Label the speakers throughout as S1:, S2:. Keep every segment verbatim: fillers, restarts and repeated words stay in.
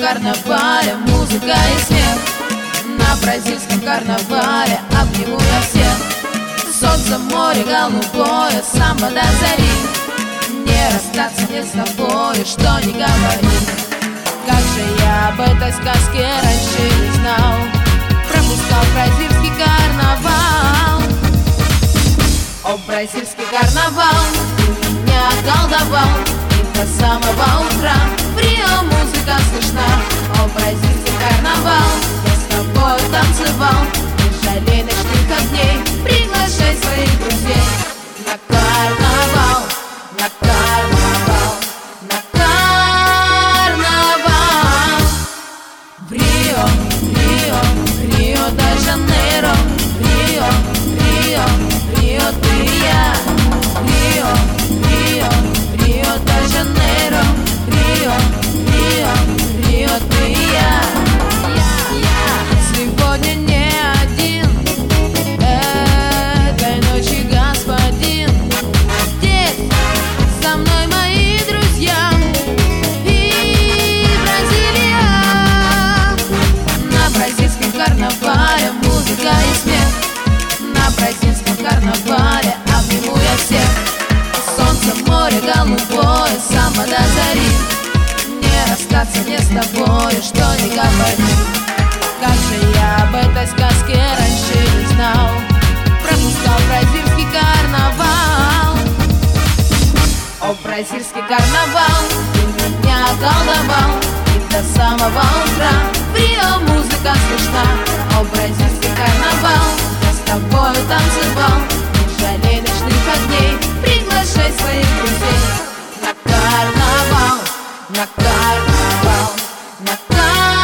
S1: карнавале музыка и смех. На бразильском карнавале обниму я всех. Солнце, море голубое, самбо до зари. Не расстаться мне с тобой, что не говори. Как же я об этой сказке раньше не знал. Пропускал бразильский карнавал. О, бразильский карнавал, ты меня околдовал. И до самого утра в Рио музыка слышна. О, бразильский карнавал, я с тобой танцевал. Не жалей ночных огней, приглашай своих друзей. На карнавал, на карнавал, на карнавал. В Рио, Рио, Рио-де-Жанейро. Рио, Рио, Рио, ты и я. Рио, Рио, Рио-де-Жанейро. Рио, Рио, Рио, ты и я. Я, я сегодня не один этой ночи, господин. Здесь со мной мои друзья и Бразилия. На бразильском карнавале музыка и смех. На бразильском карнавале обниму я всех. Солнце, море голубое, самбо до зари. Не расстаться мне с тобой, что не говори. Как же я об этой сказке раньше не знал. Пропускал бразильский карнавал. О, бразильский карнавал, ты меня околдовал. И до самого утра в Рио музыка слышна. О, бразильский карнавал, я с тобою танцевал. Не жалей ночных огней, приглашай своих друзей. На карнавал, на карнавал, на карнавал.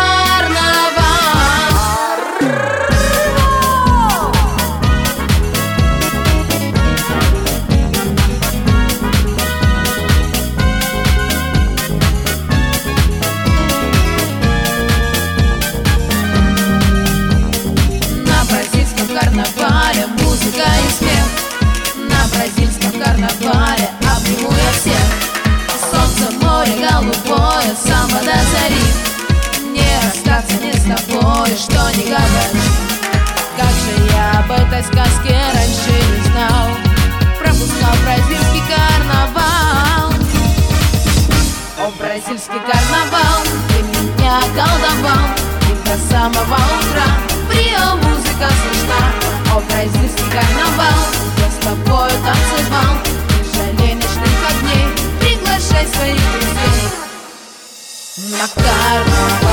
S1: На бразильском карнавале музыка и смех. На бразильском карнавале обниму я всех. Солнце, море голубое, самбо до зари. Не расстаться мне с тобой, что не говори. Как же я об этой сказке раньше не знал. Пропускал бразильский карнавал. О, бразильский карнавал, ты меня околдовал. И до самого утра в Рио музыка слышна. О, бразильский карнавал, я с тобою танцевал. Не жалей ночных огней, приглашай своих друзей. На карнавал.